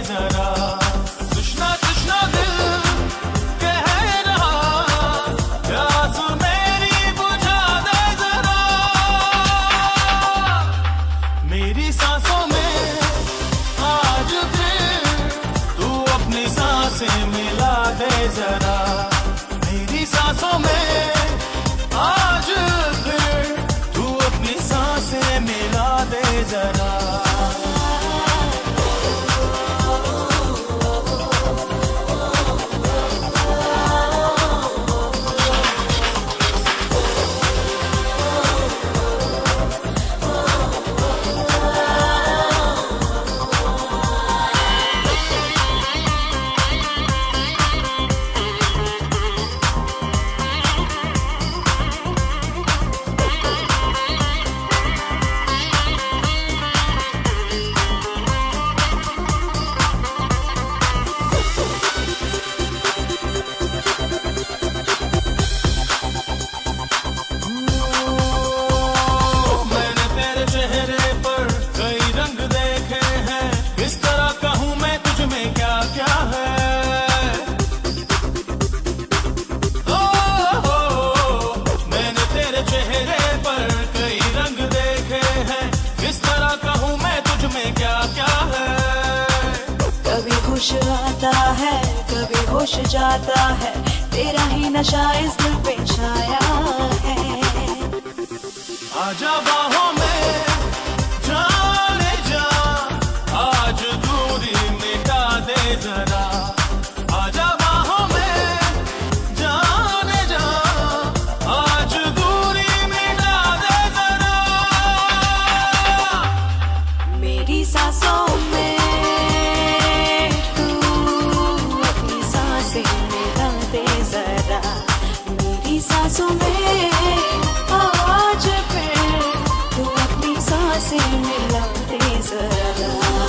जरा। कृष्णा कृष्णा दिल कह रहा, प्यास मेरी बुझा दे जरा। मेरी सांसों में आज फिर तू अपनी सांसें मिला दे जरा। मेरी सांसों में आज फिर तू अपनी सांसें मिला दे जरा। होश आता है कभी होश जाता है, तेरा ही नशा इस दिल पे छाया है। आजा बाहों में जाने जा, आज दूरी मिटा दे जरा। आजा बाहों में जाने जा, आज दूरी मिटा दे जरा। मेरी सांसों में सांसों में आज फिर तू अपनी सांसें मिला दे जरा।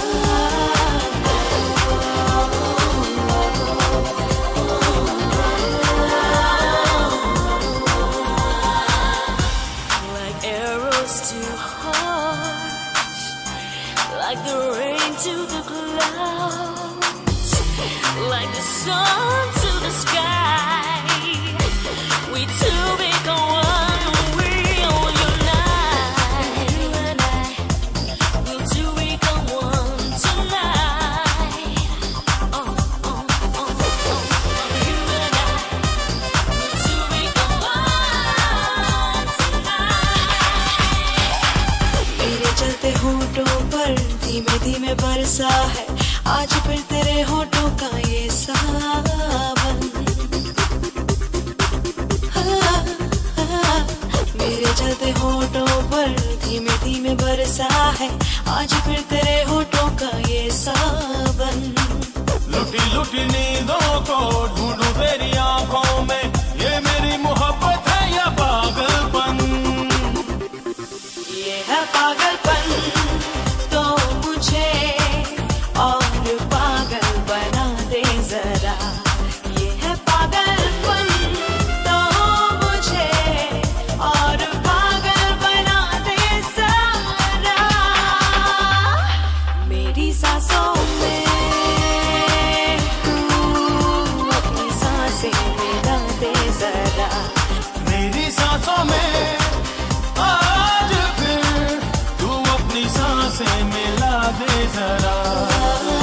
Like arrows to heart, like the rain to the clouds, like the sun to the sky. We two become one, we all unite. You and I, we two become one tonight. Oh, oh, oh, oh. You and I, we two become one tonight. मेरे चलते होठों पर धीमे धीमे बरसा है आज फिर तेरे होठों का ये सावन। मेरे चलते होठों पर धीमे धीमे बरसा है आज फिर तेरे होठों का ये सावन। लुटी लुटी नींदों को ढूंढूं तेरी आंखों में, ये मेरी मोहब्बत है या पागलपन। ये है पागलपन तो मुझे और पागल बना दे जरा। ये है पागलपन तो मुझे और पागल बना दे जरा। मेरी सांसों में तू अपनी सांसें मिला दे जरा। मेरी सांसों में आज फिर तू अपनी सांसें मिला दे जरा।